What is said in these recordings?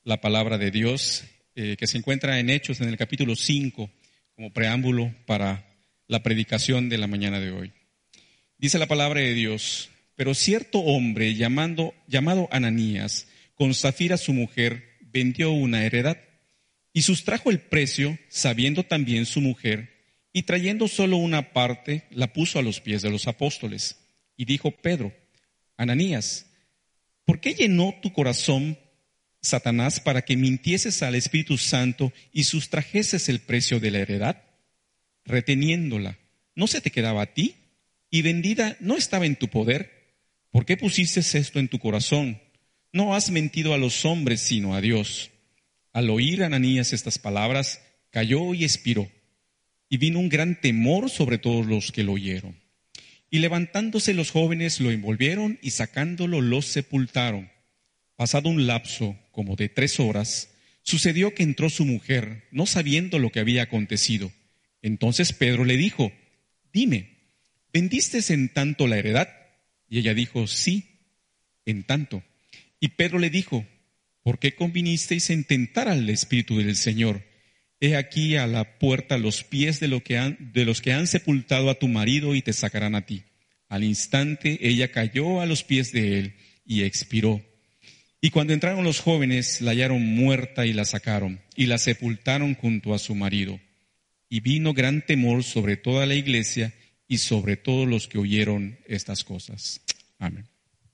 la palabra de Dios que se encuentra en Hechos en el capítulo 5 como preámbulo para la predicación de la mañana de hoy. Dice la palabra de Dios: pero cierto hombre llamado Ananías, con Safira su mujer, vendió una heredad y sustrajo el precio, sabiendo también su mujer, y trayendo solo una parte, la puso a los pies de los apóstoles. Y dijo Pedro: Ananías, ¿por qué llenó tu corazón Satanás para que mintieses al Espíritu Santo y sustrajeses el precio de la heredad? Reteniéndola, ¿no se te quedaba a ti? Y vendida, ¿no estaba en tu poder? ¿Por qué pusiste esto en tu corazón? No has mentido a los hombres, sino a Dios. Al oír Ananías estas palabras, cayó y expiró. Y vino un gran temor sobre todos los que lo oyeron. Y levantándose los jóvenes lo envolvieron y sacándolo lo sepultaron. Pasado un lapso como de 3 horas, sucedió que entró su mujer, no sabiendo lo que había acontecido. Entonces Pedro le dijo: dime, ¿vendiste en tanto la heredad? Y ella dijo: sí, en tanto. Y Pedro le dijo: ¿por qué convinisteis en tentar al Espíritu del Señor? He aquí a la puerta los pies de los que han sepultado a tu marido y te sacarán a ti. Al instante ella cayó a los pies de él y expiró. Y cuando entraron los jóvenes, la hallaron muerta y la sacaron y la sepultaron junto a su marido. Y vino gran temor sobre toda la iglesia y sobre todos los que oyeron estas cosas. Amén.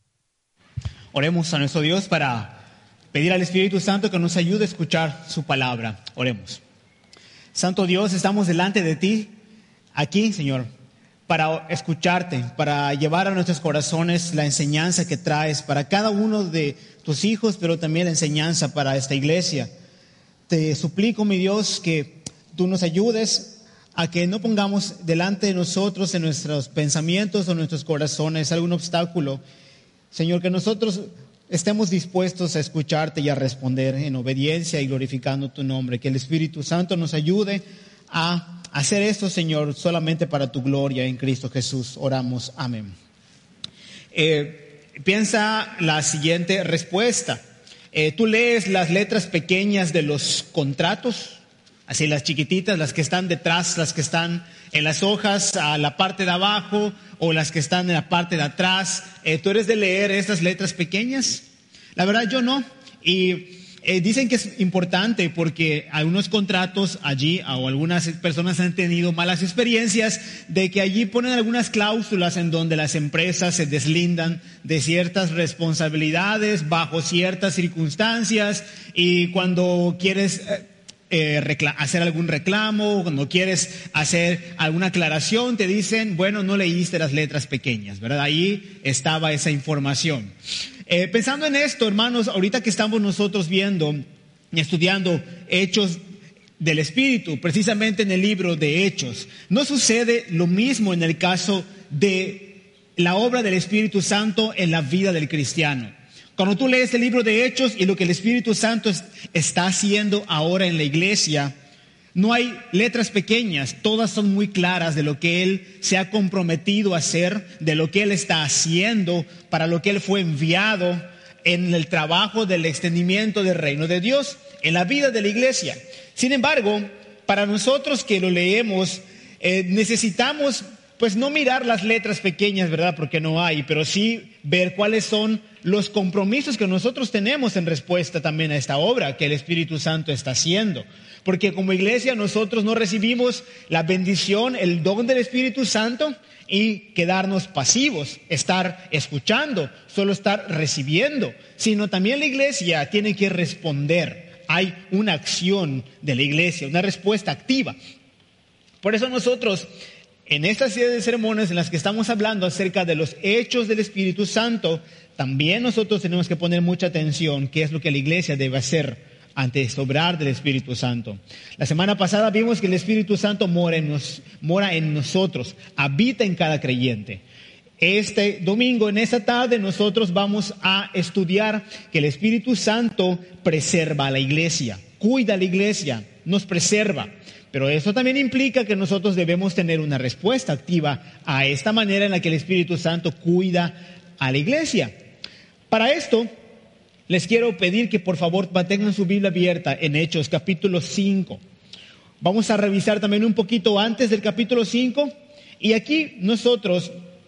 Oremos a nuestro Dios para pedir al Espíritu Santo que nos ayude a escuchar su palabra. Oremos. Santo Dios, estamos delante de ti, aquí, Señor, para escucharte, para llevar a nuestros corazones la enseñanza que traes para cada uno de tus hijos, pero también la enseñanza para esta iglesia. Te suplico, mi Dios, que tú nos ayudes a que no pongamos delante de nosotros, en nuestros pensamientos o nuestros corazones, algún obstáculo. Señor, que nosotros estemos dispuestos a escucharte y a responder en obediencia y glorificando tu nombre. Que el Espíritu Santo nos ayude a hacer esto, Señor, solamente para tu gloria en Cristo Jesús. Oramos. Amén. Piensa la siguiente respuesta. Tú lees las letras pequeñas de los contratos, así las chiquititas, las que están detrás, las que están en las hojas a la parte de abajo o las que están en la parte de atrás. ¿Tú eres de leer estas letras pequeñas? La verdad yo no. Y dicen que es importante porque algunos contratos allí o algunas personas han tenido malas experiencias de que allí ponen algunas cláusulas en donde las empresas se deslindan de ciertas responsabilidades bajo ciertas circunstancias, y cuando quieres hacer algún reclamo, cuando quieres hacer alguna aclaración, te dicen: bueno, no leíste las letras pequeñas, ¿verdad? Ahí estaba esa información. Pensando en esto, hermanos, ahorita que estamos nosotros viendo y estudiando Hechos del Espíritu, precisamente en el libro de Hechos, ¿no sucede lo mismo en el caso de la obra del Espíritu Santo en la vida del cristiano? Cuando tú lees el libro de Hechos y lo que el Espíritu Santo está haciendo ahora en la iglesia, no hay letras pequeñas, todas son muy claras de lo que Él se ha comprometido a hacer, de lo que Él está haciendo, para lo que Él fue enviado en el trabajo del extendimiento del reino de Dios, en la vida de la iglesia. Sin embargo, para nosotros que lo leemos, necesitamos pues no mirar las letras pequeñas, ¿verdad? Porque no hay, pero sí ver cuáles son los compromisos que nosotros tenemos en respuesta también a esta obra que el Espíritu Santo está haciendo. Porque como iglesia nosotros no recibimos la bendición, el don del Espíritu Santo y quedarnos pasivos, estar escuchando, solo estar recibiendo, sino también la iglesia tiene que responder. Hay una acción de la iglesia, una respuesta activa. Por eso nosotros, en esta serie de sermones en las que estamos hablando acerca de los hechos del Espíritu Santo, también nosotros tenemos que poner mucha atención qué es lo que la iglesia debe hacer ante el obrar del Espíritu Santo. La semana pasada vimos que el Espíritu Santo mora en nosotros, habita en cada creyente. Este domingo, en esta tarde, nosotros vamos a estudiar que el Espíritu Santo preserva a la iglesia, cuida a la iglesia, nos preserva. Pero eso también implica que nosotros debemos tener una respuesta activa a esta manera en la que el Espíritu Santo cuida a la iglesia. Para esto, Les quiero pedir que por favor mantengan su Biblia abierta en Hechos capítulo 5. Vamos a revisar también un poquito antes del capítulo 5. Y aquí nosotros,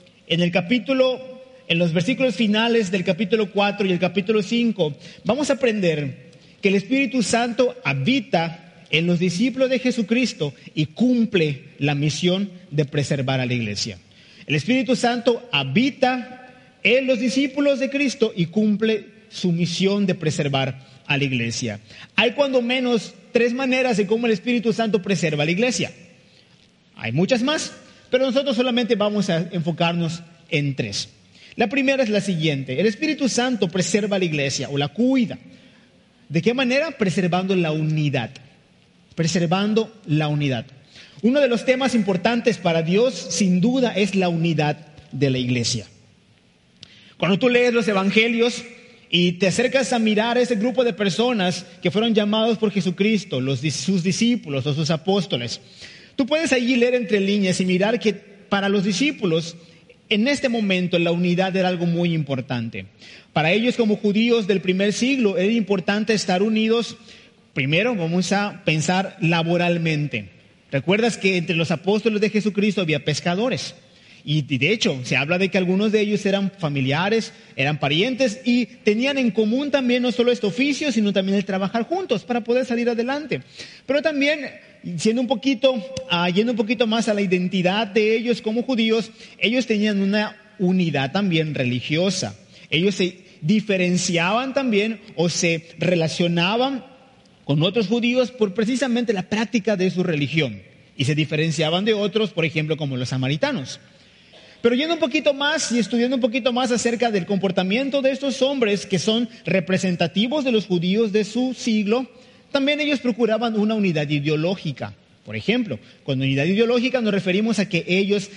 en los versículos finales del capítulo 4 y el capítulo 5, vamos a aprender que el Espíritu Santo habita en los discípulos de Jesucristo y cumple la misión de preservar a la iglesia. El Espíritu Santo habita en los discípulos de Cristo y cumple su misión de preservar a la iglesia. Hay cuando menos 3 maneras de cómo el Espíritu Santo preserva a la iglesia. Hay muchas más, pero nosotros solamente vamos a enfocarnos en 3. La primera es la siguiente: el Espíritu Santo preserva a la iglesia o la cuida. ¿De qué manera? Preservando la unidad. Preservando la unidad. Uno de los temas importantes para Dios, sin duda, es la unidad de la iglesia. Cuando tú lees los evangelios y te acercas a mirar a ese grupo de personas que fueron llamados por Jesucristo, sus discípulos o sus apóstoles, tú puedes allí leer entre líneas y mirar que para los discípulos, en este momento, la unidad era algo muy importante. Para ellos, como judíos del primer siglo, era importante estar unidos. Primero, vamos a pensar laboralmente. ¿Recuerdas que entre los apóstoles de Jesucristo había pescadores? Y de hecho, se habla de que algunos de ellos eran familiares, eran parientes y tenían en común también no solo este oficio, sino también el trabajar juntos para poder salir adelante. Pero también, yendo un poquito más a la identidad de ellos como judíos, ellos tenían una unidad también religiosa. Ellos se diferenciaban también o se relacionaban con otros judíos por precisamente la práctica de su religión. Y se diferenciaban de otros, por ejemplo, como los samaritanos. Pero yendo un poquito más y estudiando un poquito más acerca del comportamiento de estos hombres que son representativos de los judíos de su siglo, también ellos procuraban una unidad ideológica. Por ejemplo, con unidad ideológica nos referimos a que ellos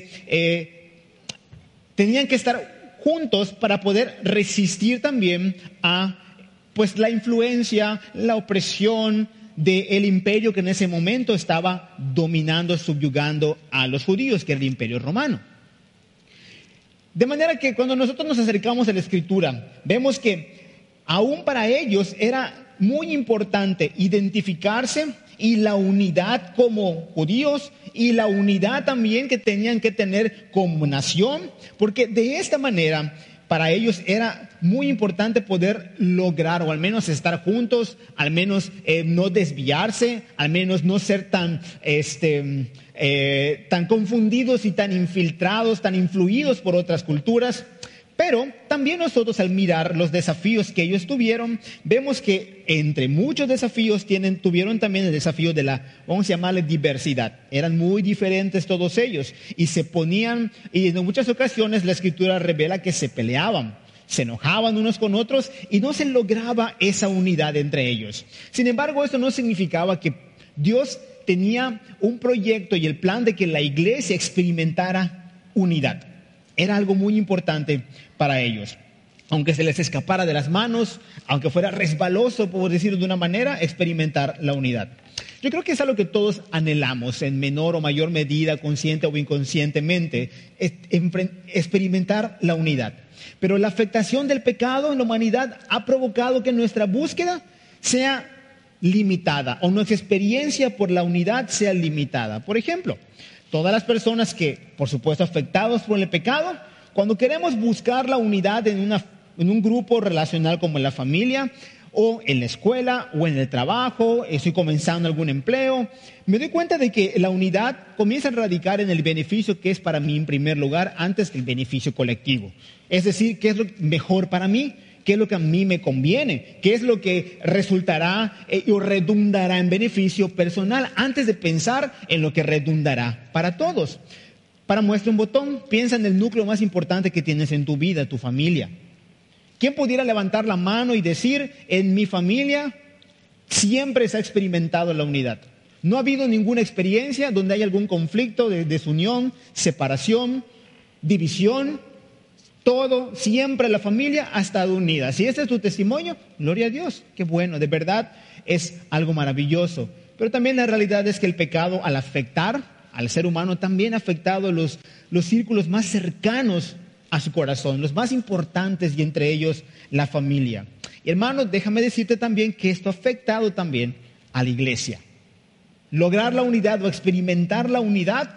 tenían que estar juntos para poder resistir también a la influencia, la opresión del imperio que en ese momento estaba dominando, subyugando a los judíos, que era el imperio romano. De manera que cuando nosotros nos acercamos a la Escritura, vemos que aún para ellos era muy importante identificarse y la unidad como judíos y la unidad también que tenían que tener como nación, porque de esta manera para ellos era muy importante poder lograr o al menos estar juntos, al menos no desviarse, al menos no ser tan confundidos y tan infiltrados, tan influidos por otras culturas. Pero también nosotros al mirar los desafíos que ellos tuvieron, vemos que entre muchos desafíos tuvieron también el desafío de vamos a llamarle diversidad. Eran muy diferentes todos ellos y se ponían, y en muchas ocasiones la Escritura revela que se peleaban, se enojaban unos con otros y no se lograba esa unidad entre ellos. Sin embargo, eso no significaba que Dios tenía un proyecto y el plan de que la iglesia experimentara unidad. Era algo muy importante para ellos. Aunque se les escapara de las manos, aunque fuera resbaloso, por decirlo de una manera, experimentar la unidad. Yo creo que es algo que todos anhelamos en menor o mayor medida, consciente o inconscientemente, experimentar la unidad. Pero la afectación del pecado en la humanidad ha provocado que nuestra búsqueda sea limitada o nuestra experiencia por la unidad sea limitada. Por ejemplo, todas las personas que, por supuesto, afectados por el pecado, cuando queremos buscar la unidad en un grupo relacional como en la familia, o en la escuela, o en el trabajo, estoy comenzando algún empleo, me doy cuenta de que la unidad comienza a radicar en el beneficio que es para mí en primer lugar, antes que el beneficio colectivo. Es decir, ¿qué es lo mejor para mí? ¿Qué es lo que a mí me conviene? ¿Qué es lo que resultará o redundará en beneficio personal? Antes de pensar en lo que redundará para todos. Para muestra un botón, piensa en el núcleo más importante que tienes en tu vida, tu familia. ¿Quién pudiera levantar la mano y decir, en mi familia siempre se ha experimentado la unidad? No ha habido ninguna experiencia donde haya algún conflicto de desunión, separación, división. Todo, siempre la familia ha estado unida. Si ese es tu testimonio, gloria a Dios, qué bueno, de verdad es algo maravilloso. Pero también la realidad es que el pecado al afectar al ser humano también ha afectado los círculos más cercanos a su corazón, los más importantes y entre ellos la familia. Hermanos, déjame decirte también que esto ha afectado también a la iglesia. Lograr la unidad o experimentar la unidad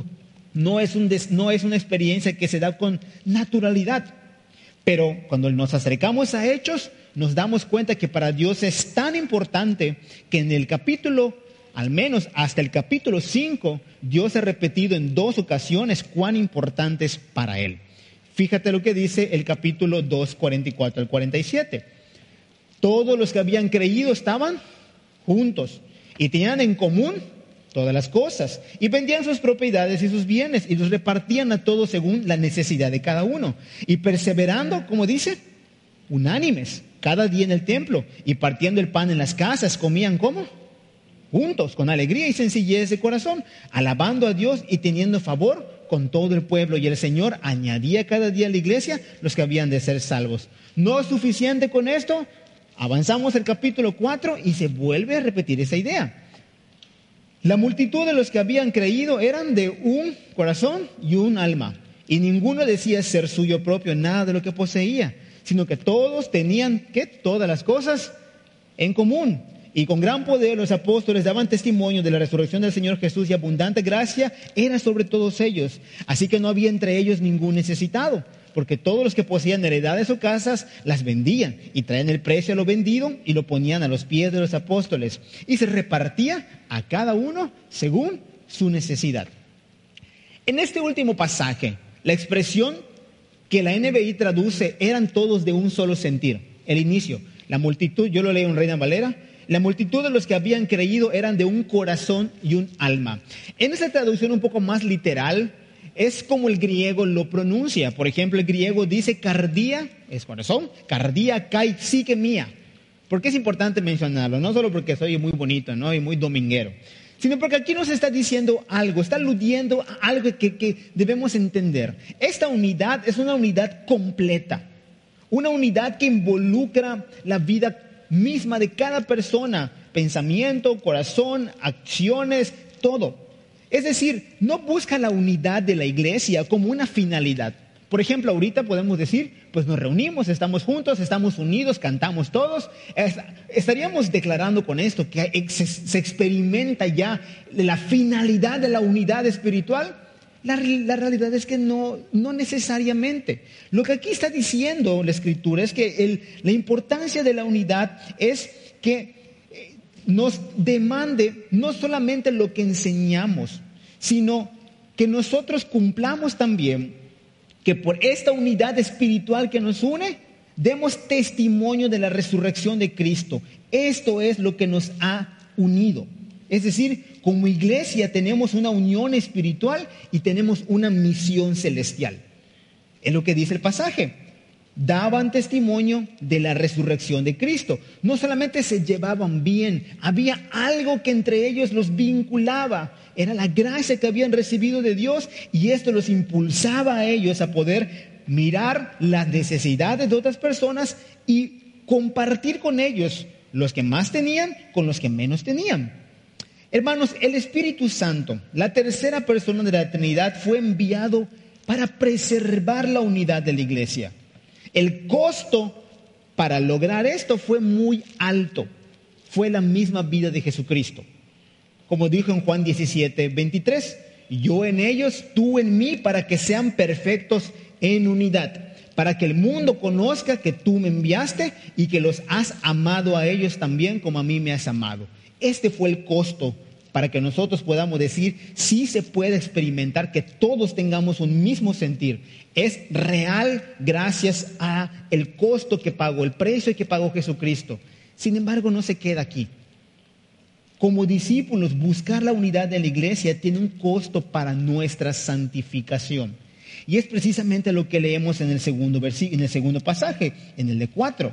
no es una experiencia que se da con naturalidad. Pero cuando nos acercamos a Hechos, nos damos cuenta que para Dios es tan importante que en el capítulo, al menos hasta el capítulo 5, Dios ha repetido en 2 ocasiones cuán importante es para Él. Fíjate lo que dice el capítulo 2, 44 al 47. Todos los que habían creído estaban juntos y tenían en común todas las cosas, y vendían sus propiedades y sus bienes y los repartían a todos según la necesidad de cada uno, y perseverando, como dice, unánimes cada día en el templo y partiendo el pan en las casas, comían ¿cómo? Juntos, con alegría y sencillez de corazón, alabando a Dios y teniendo favor con todo el pueblo, y el Señor añadía cada día a la iglesia los que habían de ser salvos. ¿No es suficiente con esto? Avanzamos al capítulo 4 y se vuelve a repetir esa idea. La multitud de los que habían creído eran de un corazón y un alma, y ninguno decía ser suyo propio nada de lo que poseía, sino que todos tenían todas las cosas en común. Y con gran poder los apóstoles daban testimonio de la resurrección del Señor Jesús, y abundante gracia era sobre todos ellos. Así que no había entre ellos ningún necesitado, porque todos los que poseían heredades o casas las vendían y traían el precio a lo vendido y lo ponían a los pies de los apóstoles, y se repartía a cada uno según su necesidad. En este último pasaje, la expresión que la NBI traduce eran todos de un solo sentir. El inicio, la multitud, yo lo leo en Reina Valera, la multitud de los que habían creído eran de un corazón y un alma. En esta traducción un poco más literal, es como el griego lo pronuncia. Por ejemplo, el griego dice cardia, es corazón, cardia kai psique mía. ¿Por qué es importante mencionarlo? No solo porque soy muy bonito, ¿no? Y muy dominguero, sino porque aquí nos está diciendo algo, está aludiendo a algo que debemos entender. Esta unidad es una unidad completa, una unidad que involucra la vida misma de cada persona, pensamiento, corazón, acciones, todo. Es decir, no busca la unidad de la iglesia como una finalidad. Por ejemplo, ahorita podemos decir, pues nos reunimos, estamos juntos, estamos unidos, cantamos todos. Estaríamos declarando con esto que se experimenta ya la finalidad de la unidad espiritual. La realidad es que no necesariamente. Lo que aquí está diciendo la Escritura es que la importancia de la unidad es que nos demande no solamente lo que enseñamos, sino que nosotros cumplamos también que por esta unidad espiritual que nos une, demos testimonio de la resurrección de Cristo. Esto es lo que nos ha unido. Es decir, como iglesia tenemos una unión espiritual y tenemos una misión celestial. Es lo que dice el pasaje. Daban testimonio de la resurrección de Cristo. No solamente se llevaban bien, había algo que entre ellos los vinculaba. Era la gracia que habían recibido de Dios, y esto los impulsaba a ellos a poder mirar las necesidades de otras personas y compartir con ellos, los que más tenían con los que menos tenían. Hermanos, el Espíritu Santo, la tercera persona de la Trinidad, fue enviado para preservar la unidad de la iglesia. El costo para lograr esto fue muy alto. Fue la misma vida de Jesucristo. Como dijo en Juan 17, 23, yo en ellos, tú en mí, para que sean perfectos en unidad, para que el mundo conozca que tú me enviaste y que los has amado a ellos también como a mí me has amado. Este fue el costo para que nosotros podamos decir, sí se puede experimentar que todos tengamos un mismo sentir. Es real gracias a el costo que pagó, el precio que pagó Jesucristo. Sin embargo, no se queda aquí. Como discípulos, buscar la unidad de la iglesia tiene un costo para nuestra santificación. Y es precisamente lo que leemos en el segundo pasaje, en el de 4.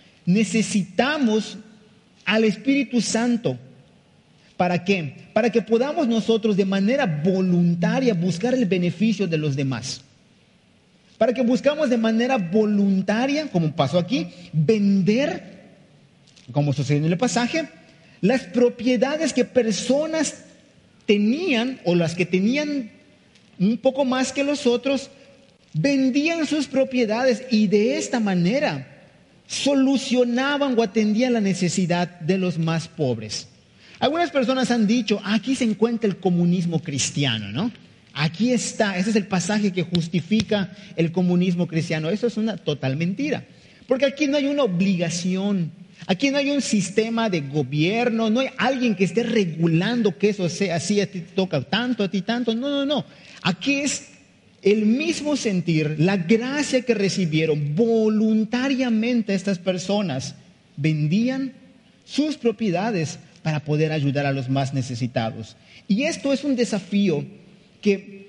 Necesitamos al Espíritu Santo. ¿Para qué? Para que podamos nosotros de manera voluntaria buscar el beneficio de los demás. Para que buscamos de manera voluntaria, como pasó aquí, vender, como sucedió en el pasaje, las propiedades que personas tenían, o las que tenían un poco más que los otros, vendían sus propiedades y de esta manera solucionaban o atendían la necesidad de los más pobres. Algunas personas han dicho, aquí se encuentra el comunismo cristiano, ¿no? Aquí está, ese es el pasaje que justifica el comunismo cristiano. Eso es una total mentira, porque aquí no hay una obligación, aquí no hay un sistema de gobierno, no hay alguien que esté regulando que eso sea así, a ti te toca tanto, a ti tanto. No. Aquí es el mismo sentir, la gracia que recibieron voluntariamente estas personas, vendían sus propiedades para poder ayudar a los más necesitados. Y esto es un desafío que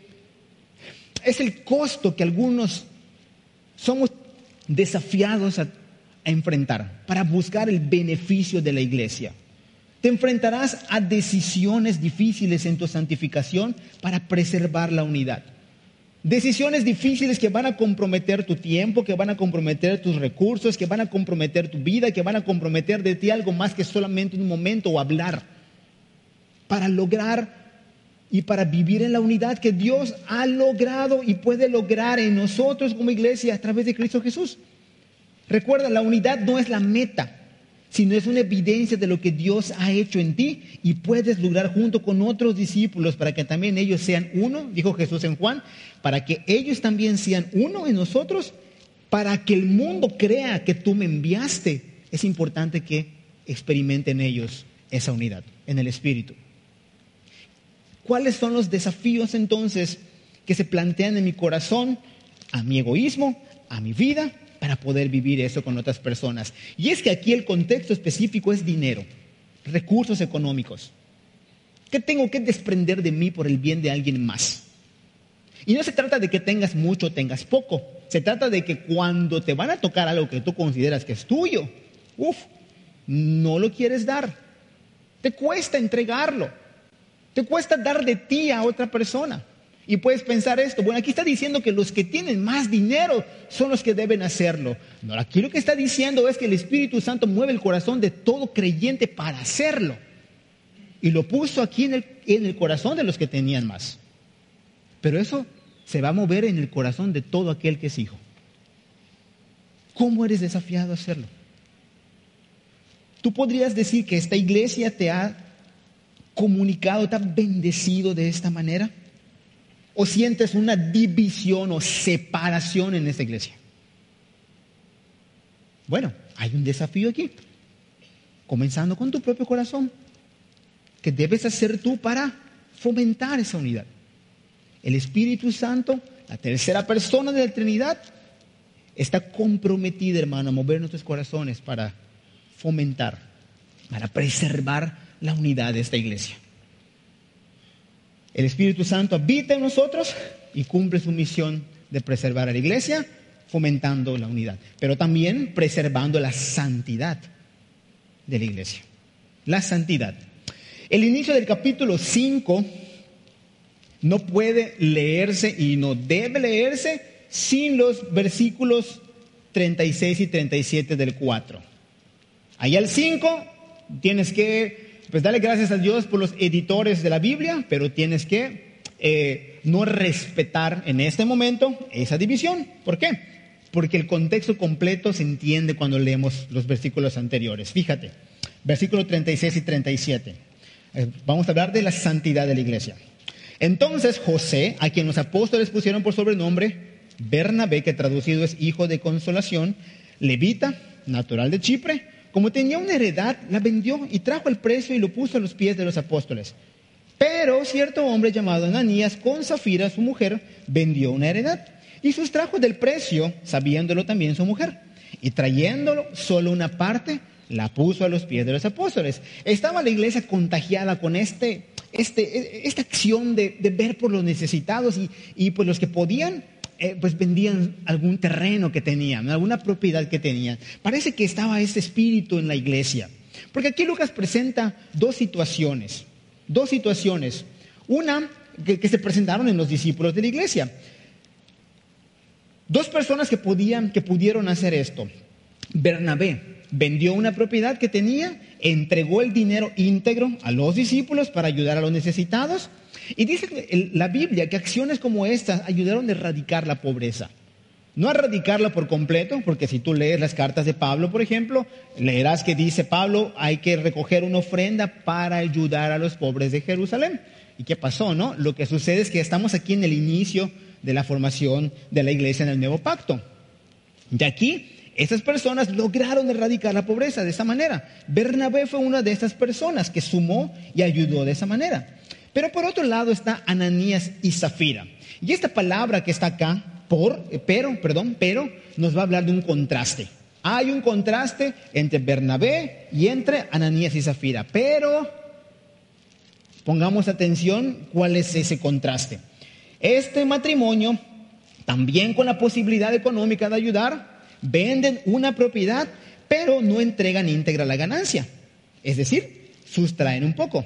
es el costo que algunos somos desafiados a enfrentar para buscar el beneficio de la iglesia. Te enfrentarás a decisiones difíciles en tu santificación para preservar la unidad. Decisiones difíciles que van a comprometer tu tiempo, que van a comprometer tus recursos, que van a comprometer tu vida, que van a comprometer de ti algo más que solamente un momento o hablar. Para lograr y para vivir en la unidad que Dios ha logrado y puede lograr en nosotros como iglesia a través de Cristo Jesús. Recuerda, la unidad no es la meta, sino es una evidencia de lo que Dios ha hecho en ti y puedes lograr junto con otros discípulos para que también ellos sean uno, dijo Jesús en Juan, para que ellos también sean uno en nosotros, para que el mundo crea que tú me enviaste. Es importante que experimenten ellos esa unidad en el Espíritu. ¿Cuáles son los desafíos entonces que se plantean en mi corazón, a mi egoísmo, a mi vida, para poder vivir eso con otras personas? Y es que aquí el contexto específico es dinero, recursos económicos. ¿Qué tengo que desprender de mí por el bien de alguien más? Y no se trata de que tengas mucho o tengas poco. Se trata de que cuando te van a tocar algo que tú consideras que es tuyo, no lo quieres dar. Te cuesta entregarlo. Te cuesta dar de ti a otra persona. Y puedes pensar esto, bueno, aquí está diciendo que los que tienen más dinero son los que deben hacerlo. No, aquí lo que está diciendo es que el Espíritu Santo mueve el corazón de todo creyente para hacerlo. Y lo puso aquí en el corazón de los que tenían más. Pero eso se va a mover en el corazón de todo aquel que es hijo. ¿Cómo eres desafiado a hacerlo? Tú podrías decir que esta iglesia te ha comunicado, te ha bendecido de esta manera. ¿O sientes una división o separación en esta iglesia? Bueno, hay un desafío aquí, comenzando con tu propio corazón, que debes hacer tú para fomentar esa unidad. El Espíritu Santo, la tercera persona de la Trinidad, está comprometida, hermano, a mover nuestros corazones para fomentar, para preservar la unidad de esta iglesia. El Espíritu Santo habita en nosotros y cumple su misión de preservar a la iglesia, fomentando la unidad, pero también preservando la santidad de la iglesia. La santidad. El inicio del capítulo 5 no puede leerse y no debe leerse sin los versículos 36 y 37 del 4. Allá al 5 tienes que darle gracias a Dios por los editores de la Biblia, pero tienes que no respetar en este momento esa división. ¿Por qué? Porque el contexto completo se entiende cuando leemos los versículos anteriores. Fíjate, versículos 36 y 37. Vamos a hablar de la santidad de la iglesia. Entonces José, a quien los apóstoles pusieron por sobrenombre Bernabé, que traducido es hijo de consolación, levita, natural de Chipre, como tenía una heredad, la vendió y trajo el precio y lo puso a los pies de los apóstoles. Pero cierto hombre llamado Ananías, con Zafira, su mujer, vendió una heredad y sustrajo del precio, sabiéndolo también su mujer. Y trayéndolo solo una parte, la puso a los pies de los apóstoles. Estaba la iglesia contagiada con esta acción de ver por los necesitados y pues los que podían, pues vendían algún terreno que tenían, alguna propiedad que tenían. Parece que estaba ese espíritu en la iglesia. Porque aquí Lucas presenta dos situaciones. Una que se presentaron en los discípulos de la iglesia. Dos personas que pudieron hacer esto. Bernabé vendió una propiedad que tenía, entregó el dinero íntegro a los discípulos para ayudar a los necesitados. Y dice la Biblia que acciones como estas ayudaron a erradicar la pobreza. No erradicarla por completo, porque si tú lees las cartas de Pablo, por ejemplo, leerás que dice Pablo, hay que recoger una ofrenda para ayudar a los pobres de Jerusalén. ¿Y qué pasó, no? Lo que sucede es que estamos aquí en el inicio de la formación de la iglesia en el Nuevo Pacto. De aquí, estas personas lograron erradicar la pobreza de esa manera. Bernabé fue una de estas personas que sumó y ayudó de esa manera. Pero por otro lado está Ananías y Zafira. Y esta palabra que está acá, pero, nos va a hablar de un contraste. Hay un contraste entre Bernabé y entre Ananías y Zafira. Pero pongamos atención cuál es ese contraste. Este matrimonio, también con la posibilidad económica de ayudar, venden una propiedad, pero no entregan íntegra la ganancia. Es decir, sustraen un poco.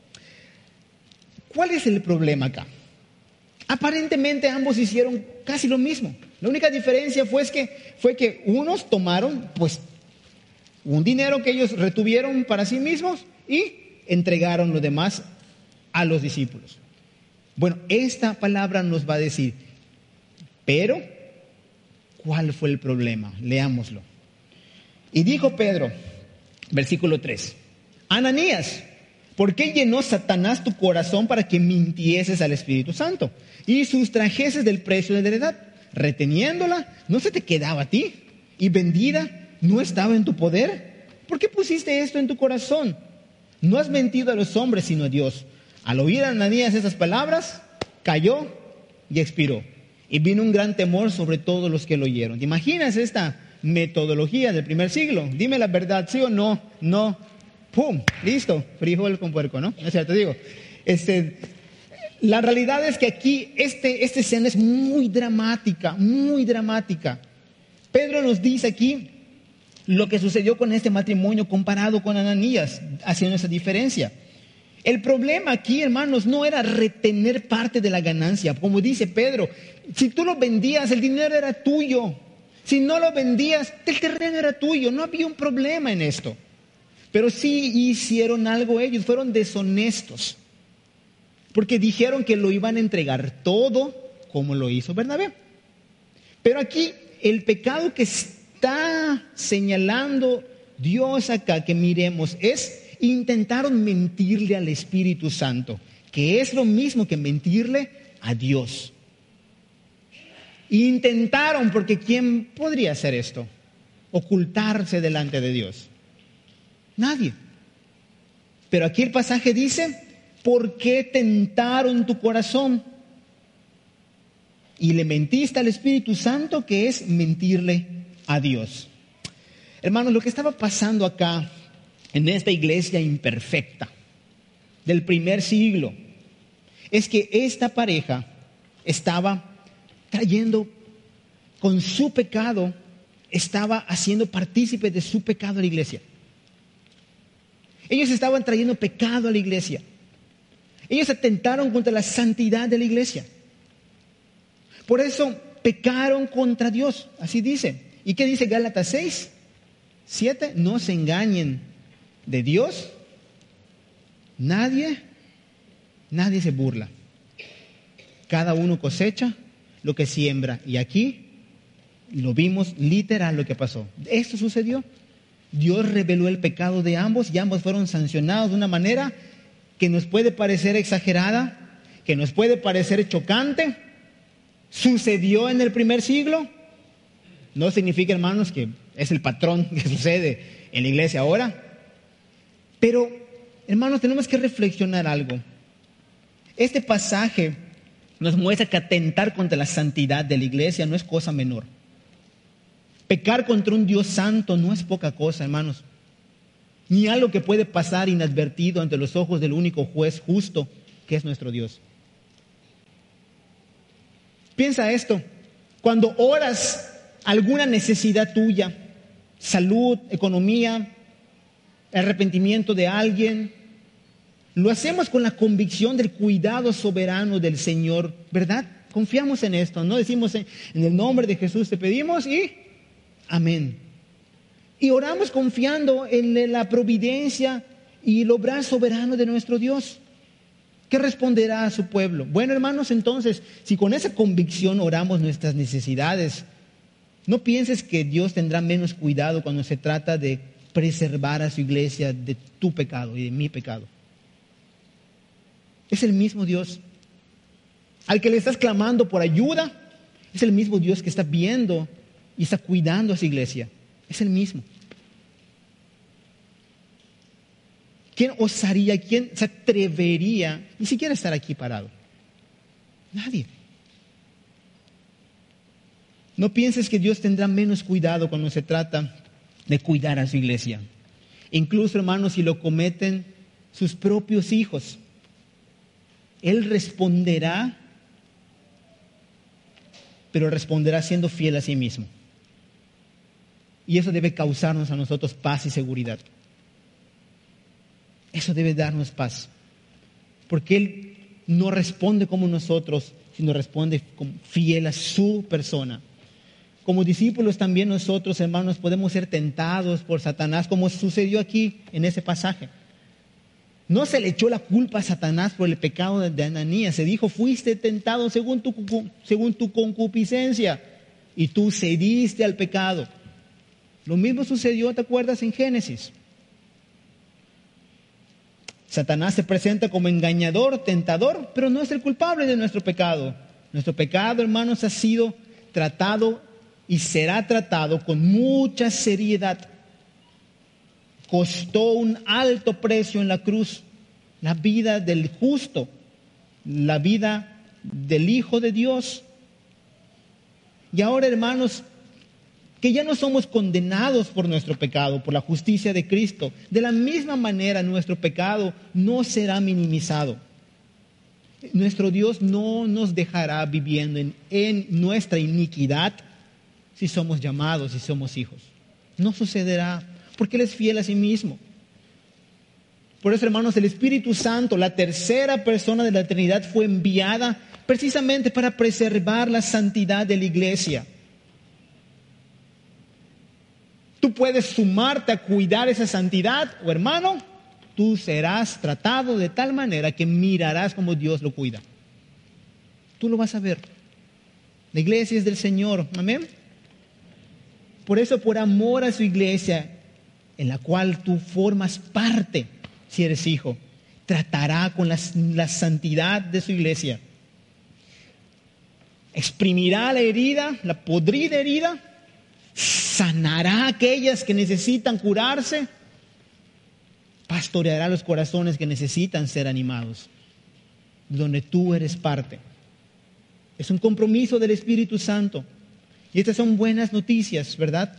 ¿Cuál es el problema acá? Aparentemente ambos hicieron casi lo mismo. La única diferencia fue que unos tomaron pues un dinero que ellos retuvieron para sí mismos y entregaron lo demás a los discípulos. Bueno, esta palabra nos va a decir, pero ¿cuál fue el problema? Leámoslo. Y dijo Pedro, versículo 3, Ananías, ¿por qué llenó Satanás tu corazón para que mintieses al Espíritu Santo y sustrajeses del precio de la heredad? Reteniéndola, ¿no se te quedaba a ti? Y vendida, ¿no estaba en tu poder? ¿Por qué pusiste esto en tu corazón? No has mentido a los hombres, sino a Dios. Al oír a Ananías esas palabras, cayó y expiró. Y vino un gran temor sobre todos los que lo oyeron. ¿Te imaginas esta metodología del primer siglo? Dime la verdad, ¿sí o no? No. ¡Pum! Listo. Frijol con puerco, ¿no? No es cierto, digo. La realidad es que aquí esta escena es muy dramática, muy dramática. Pedro nos dice aquí lo que sucedió con este matrimonio comparado con Ananías, haciendo esa diferencia. El problema aquí, hermanos, no era retener parte de la ganancia. Como dice Pedro, si tú lo vendías, el dinero era tuyo. Si no lo vendías, el terreno era tuyo. No había un problema en esto. Pero sí hicieron algo ellos, fueron deshonestos. Porque dijeron que lo iban a entregar todo como lo hizo Bernabé. Pero aquí el pecado que está señalando Dios acá, que miremos, es intentaron mentirle al Espíritu Santo, que es lo mismo que mentirle a Dios. Intentaron, porque ¿quién podría hacer esto? Ocultarse delante de Dios. Nadie. Pero aquí el pasaje dice, ¿por qué tentaron tu corazón? Y le mentiste al Espíritu Santo, que es mentirle a Dios. Hermanos, lo que estaba pasando acá en esta iglesia imperfecta del primer siglo es que esta pareja estaba trayendo con su pecado, estaba haciendo partícipe de su pecado a la iglesia. Ellos estaban trayendo pecado a la iglesia. Ellos atentaron contra la santidad de la iglesia. Por eso pecaron contra Dios, así dice. ¿Y qué dice Gálatas 6, 7? No se engañen. De Dios, nadie se burla. Cada uno cosecha lo que siembra. Y aquí lo vimos literal lo que pasó. Esto sucedió. Dios reveló el pecado de ambos y ambos fueron sancionados de una manera que nos puede parecer exagerada, que nos puede parecer chocante. Sucedió en el primer siglo. No significa, hermanos, que es el patrón que sucede en la iglesia ahora. Pero, hermanos, tenemos que reflexionar algo. Este pasaje nos muestra que atentar contra la santidad de la iglesia no es cosa menor. Pecar contra un Dios santo no es poca cosa, hermanos. Ni algo que puede pasar inadvertido ante los ojos del único juez justo, que es nuestro Dios. Piensa esto. Cuando oras alguna necesidad tuya, salud, economía, arrepentimiento de alguien, lo hacemos con la convicción del cuidado soberano del Señor, ¿verdad? Confiamos en esto, no decimos en el nombre de Jesús te pedimos y amén. Y oramos confiando en la providencia y el obrar soberano de nuestro Dios. ¿Qué responderá a su pueblo? Bueno, hermanos, entonces, si con esa convicción oramos nuestras necesidades, No pienses que Dios tendrá menos cuidado cuando se trata de preservar a su iglesia de tu pecado y de mi pecado. Es el mismo Dios. Al que le estás clamando por ayuda, es el mismo Dios que está viendo y está cuidando a su iglesia. Es el mismo. ¿Quién osaría, quién se atrevería ni siquiera a estar aquí parado? Nadie. No pienses que Dios tendrá menos cuidado cuando se trata de cuidar a su iglesia. Incluso, hermanos, si lo cometen sus propios hijos, Él responderá, pero responderá siendo fiel a sí mismo. Y eso debe causarnos a nosotros paz y seguridad. Eso debe darnos paz. Porque Él no responde como nosotros, sino responde fiel a su persona. Como discípulos también nosotros, hermanos, podemos ser tentados por Satanás, como sucedió aquí en ese pasaje. No se le echó la culpa a Satanás por el pecado de Ananías. Se dijo, fuiste tentado según tu concupiscencia y tú cediste al pecado. Lo mismo sucedió, ¿te acuerdas? En Génesis. Satanás se presenta como engañador, tentador, pero no es el culpable de nuestro pecado. Nuestro pecado, hermanos, ha sido tratado y será tratado con mucha seriedad. Costó un alto precio en la cruz, la vida del justo, la vida del Hijo de Dios. Y ahora, hermanos, que ya no somos condenados por nuestro pecado, por la justicia de Cristo, de la misma manera nuestro pecado no será minimizado. Nuestro Dios no nos dejará viviendo en nuestra iniquidad si somos llamados, si somos hijos. No sucederá, porque Él es fiel a sí mismo. Por eso, hermanos, el Espíritu Santo, la tercera persona de la Trinidad, fue enviada precisamente para preservar la santidad de la iglesia. Tú puedes sumarte a cuidar esa santidad, o hermano, tú serás tratado de tal manera que mirarás como Dios lo cuida. Tú lo vas a ver. La iglesia es del Señor, amén. Por eso, por amor a su iglesia, en la cual tú formas parte, si eres hijo, tratará con la santidad de su iglesia. Exprimirá la herida, la podrida herida, sanará a aquellas que necesitan curarse, pastoreará los corazones que necesitan ser animados, donde tú eres parte. Es un compromiso del Espíritu Santo. Y estas son buenas noticias, ¿verdad?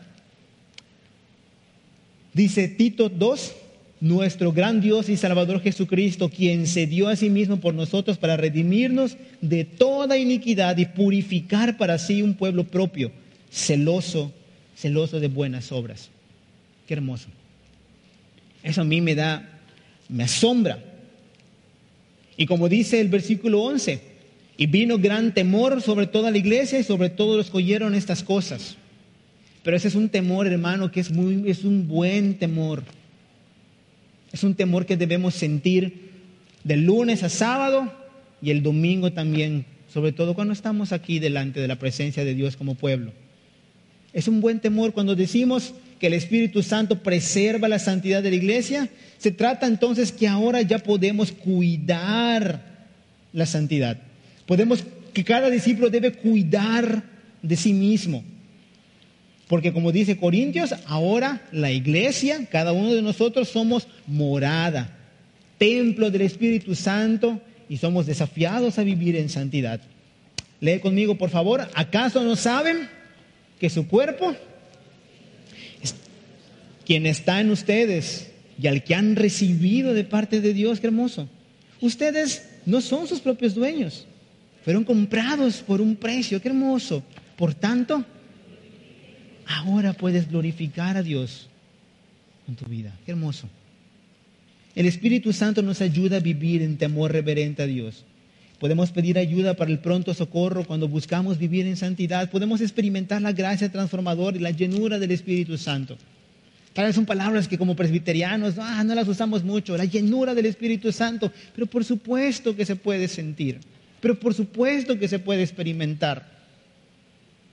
Dice Tito 2, nuestro gran Dios y Salvador Jesucristo, quien se dio a sí mismo por nosotros para redimirnos de toda iniquidad y purificar para sí un pueblo propio, celoso de buenas obras. Qué hermoso. Eso a mí me asombra. Y como dice el versículo 11, y vino gran temor sobre toda la iglesia y sobre todos los que oyeron estas cosas. Pero ese es un temor, hermano, que es un buen temor. Es un temor que debemos sentir de lunes a sábado y el domingo también, sobre todo cuando estamos aquí delante de la presencia de Dios como pueblo. Es un buen temor cuando decimos que el Espíritu Santo preserva la santidad de la iglesia. Se trata entonces que ahora ya podemos cuidar la santidad. Que cada discípulo debe cuidar de sí mismo. Porque como dice Corintios, ahora la iglesia, cada uno de nosotros somos morada, templo del Espíritu Santo y somos desafiados a vivir en santidad. Lee conmigo, por favor. ¿Acaso no saben que su cuerpo es quien está en ustedes y al que han recibido de parte de Dios? Qué hermoso. Ustedes no son sus propios dueños. Fueron comprados por un precio, qué hermoso. Por tanto, ahora puedes glorificar a Dios con tu vida, qué hermoso. El Espíritu Santo nos ayuda a vivir en temor reverente a Dios. Podemos pedir ayuda para el pronto socorro cuando buscamos vivir en santidad. Podemos experimentar la gracia transformadora y la llenura del Espíritu Santo. Tal vez son palabras que como presbiterianos no las usamos mucho, la llenura del Espíritu Santo, pero por supuesto que se puede sentir. Pero por supuesto que se puede experimentar.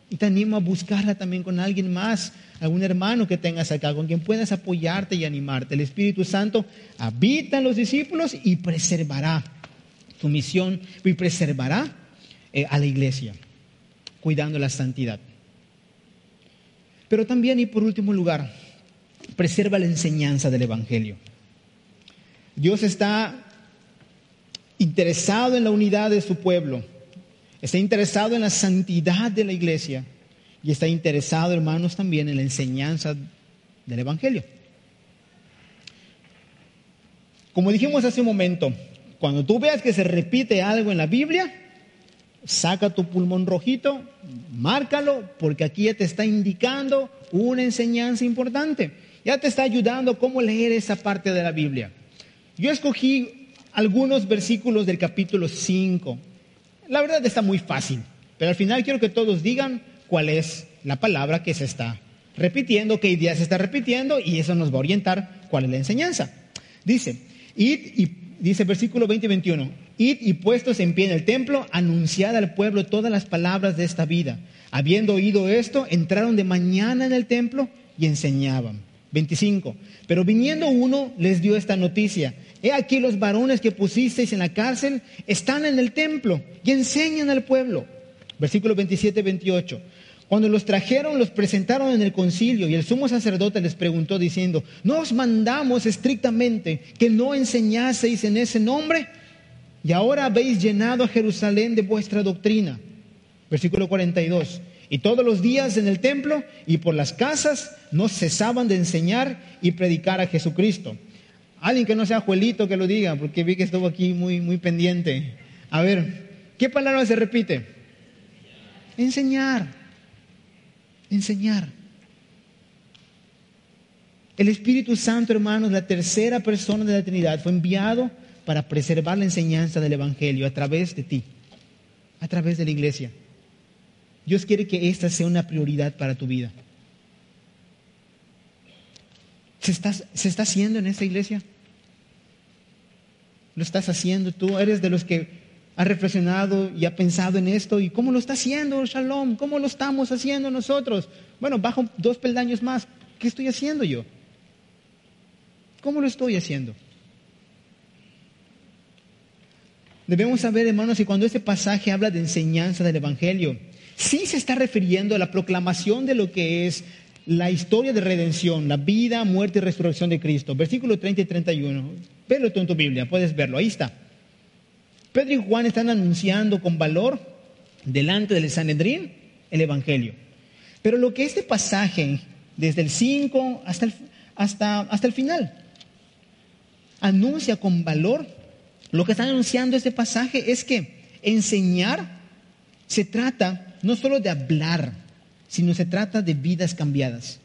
Y te animo a buscarla también con alguien más, algún hermano que tengas acá, con quien puedas apoyarte y animarte. El Espíritu Santo habita en los discípulos y preservará su misión y preservará a la iglesia, cuidando la santidad. Pero también, y por último lugar, preserva la enseñanza del Evangelio. Dios está interesado en la unidad de su pueblo, está interesado en la santidad de la iglesia y está interesado, hermanos, también en la enseñanza del Evangelio. Como dijimos hace un momento, cuando tú veas que se repite algo en la Biblia, saca tu pulmón rojito, márcalo, porque aquí ya te está indicando una enseñanza importante. Ya te está ayudando cómo leer esa parte de la Biblia. Yo escogí algunos versículos del capítulo 5. La verdad está muy fácil, pero al final quiero que todos digan cuál es la palabra que se está repitiendo, qué idea se está repitiendo, y eso nos va a orientar cuál es la enseñanza. Dice, dice versículo 20 y 21, id y puestos en pie en el templo, anunciad al pueblo todas las palabras de esta vida. Habiendo oído esto, entraron de mañana en el templo y enseñaban. 25, pero viniendo uno les dio esta noticia: he aquí los varones que pusisteis en la cárcel están en el templo y enseñan al pueblo. Versículos 27 y 28. Cuando los trajeron, los presentaron en el concilio y el sumo sacerdote les preguntó diciendo: ¿no os mandamos estrictamente que no enseñaseis en ese nombre? Y ahora habéis llenado a Jerusalén de vuestra doctrina. Versículo 42. Y todos los días en el templo y por las casas no cesaban de enseñar y predicar a Jesucristo. Alguien que no sea Juelito que lo diga, porque vi que estuvo aquí muy pendiente. A ver, ¿qué palabra se repite? Enseñar. Enseñar. El Espíritu Santo, hermanos, la tercera persona de la Trinidad, fue enviado para preservar la enseñanza del Evangelio a través de ti, a través de la iglesia. Dios quiere que esta sea una prioridad para tu vida. ¿Se está haciendo en esta iglesia? ¿Lo estás haciendo tú? ¿Eres de los que ha reflexionado y ha pensado en esto? ¿Y cómo lo está haciendo Shalom? ¿Cómo lo estamos haciendo nosotros? Bueno, bajo 2 peldaños más. ¿Qué estoy haciendo yo? ¿Cómo lo estoy haciendo? Debemos saber, hermanos, y cuando este pasaje habla de enseñanza del Evangelio, sí se está refiriendo a la proclamación de lo que es la historia de redención, la vida, muerte y resurrección de Cristo. Versículo 30 y 31. Velo tú en tu Biblia, puedes verlo, ahí está. Pedro y Juan están anunciando con valor delante del Sanedrín el Evangelio. Pero lo que este pasaje, desde el 5 hasta el final, anuncia con valor, lo que están anunciando este pasaje es que enseñar se trata no solo de hablar, sino se trata de vidas cambiadas.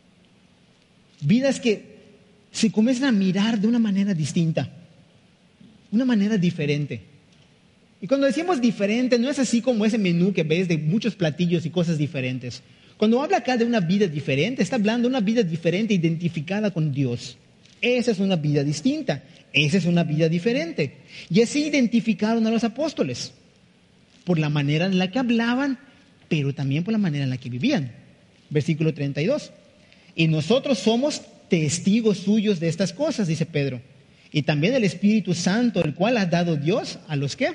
Vidas que se comienzan a mirar de una manera distinta, una manera diferente. Y cuando decimos diferente, no es así como ese menú que ves de muchos platillos y cosas diferentes. Cuando habla acá de una vida diferente, está hablando de una vida diferente identificada con Dios. Esa es una vida distinta, esa es una vida diferente. Y así identificaron a los apóstoles, por la manera en la que hablaban, pero también por la manera en la que vivían. Versículo 32. Y nosotros somos testigos suyos de estas cosas, dice Pedro. Y también el Espíritu Santo, el cual ha dado Dios a los que,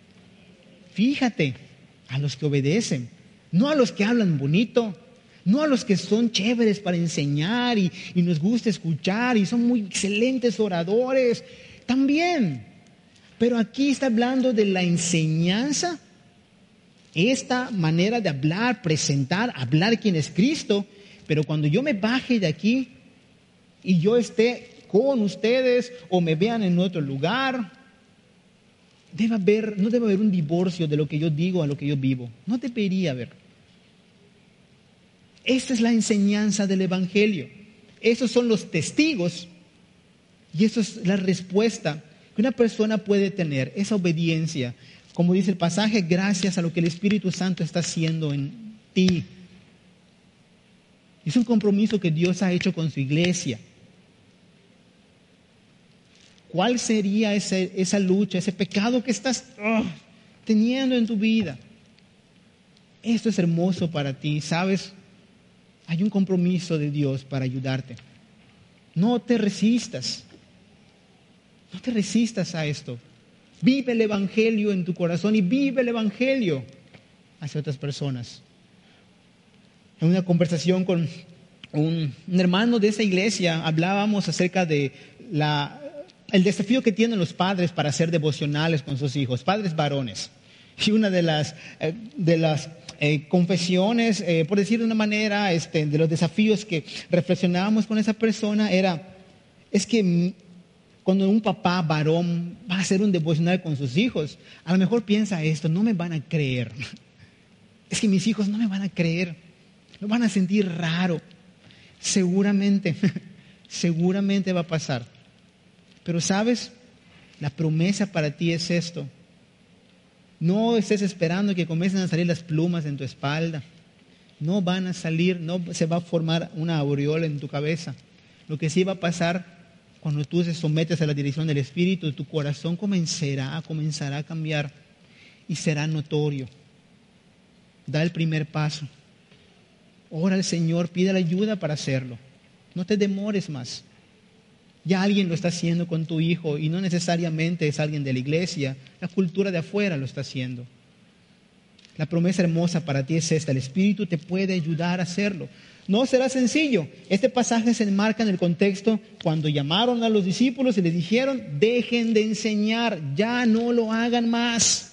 fíjate, a los que obedecen. No a los que hablan bonito, no a los que son chéveres para enseñar y nos gusta escuchar y son muy excelentes oradores, también. Pero aquí está hablando de la enseñanza, esta manera de hablar, presentar, hablar quién es Cristo. Pero cuando yo me baje de aquí y yo esté con ustedes o me vean en otro lugar, no debe haber un divorcio de lo que yo digo a lo que yo vivo. No debería haber. Esta es la enseñanza del Evangelio. Esos son los testigos y eso es la respuesta que una persona puede tener, esa obediencia. Como dice el pasaje, gracias a lo que el Espíritu Santo está haciendo en ti. Es un compromiso que Dios ha hecho con su iglesia. ¿Cuál sería esa lucha, ese pecado que estás teniendo en tu vida? Esto es hermoso para ti, ¿sabes? Hay un compromiso de Dios para ayudarte. No te resistas. No te resistas a esto. Vive el Evangelio en tu corazón y vive el Evangelio hacia otras personas. En una conversación con un hermano de esa iglesia hablábamos acerca de el desafío que tienen los padres para hacer devocionales con sus hijos, padres varones. Y una de las confesiones, por decir de una manera, de los desafíos que reflexionábamos con esa persona es que cuando un papá varón va a hacer un devocional con sus hijos, a lo mejor piensa esto: no me van a creer. Es que mis hijos no me van a creer, lo van a sentir raro. Seguramente va a pasar. Pero ¿sabes? La promesa para ti es esto. No estés esperando que comiencen a salir las plumas en tu espalda. No van a salir, no se va a formar una aureola en tu cabeza. Lo que sí va a pasar cuando tú te sometes a la dirección del Espíritu, tu corazón comenzará a cambiar y será notorio. Da el primer paso. Ora al Señor, pide la ayuda para hacerlo. No te demores más. Ya alguien lo está haciendo con tu hijo y no necesariamente es alguien de la iglesia. La cultura de afuera lo está haciendo. La promesa hermosa para ti es esta: el Espíritu te puede ayudar a hacerlo. No será sencillo. Este pasaje se enmarca en el contexto cuando llamaron a los discípulos y les dijeron: dejen de enseñar, ya no lo hagan más.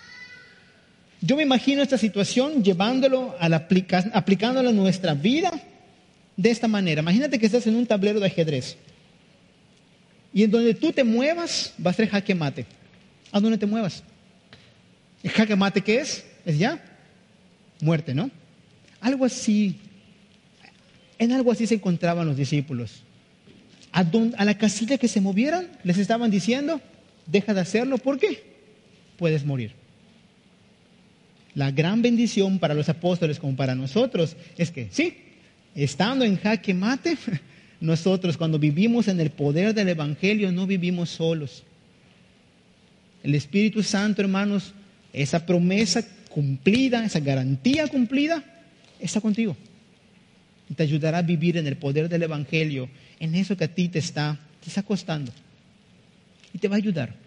Yo me imagino esta situación aplicándolo a nuestra vida de esta manera. Imagínate que estás en un tablero de ajedrez y en donde tú te muevas va a ser jaque mate. ¿A dónde te muevas? ¿El jaque mate qué es? Es ya muerte, ¿no? En algo así se encontraban los discípulos. A la casilla que se movieran les estaban diciendo: deja de hacerlo, ¿por qué? Puedes morir. La gran bendición para los apóstoles como para nosotros es que sí, estando en jaque mate, nosotros cuando vivimos en el poder del Evangelio no vivimos solos. El Espíritu Santo, hermanos, esa promesa cumplida, esa garantía cumplida, está contigo. Y te ayudará a vivir en el poder del Evangelio, en eso que a ti te está costando. Y te va a ayudar.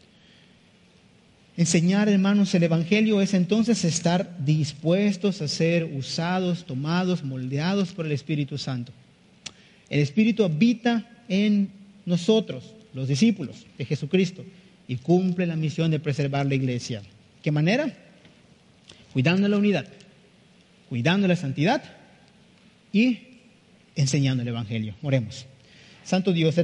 Enseñar, hermanos, el Evangelio es entonces estar dispuestos a ser usados, tomados, moldeados por el Espíritu Santo. El Espíritu habita en nosotros, los discípulos de Jesucristo, y cumple la misión de preservar la iglesia. ¿Qué manera? Cuidando la unidad, cuidando la santidad y enseñando el Evangelio. Oremos. Santo Dios,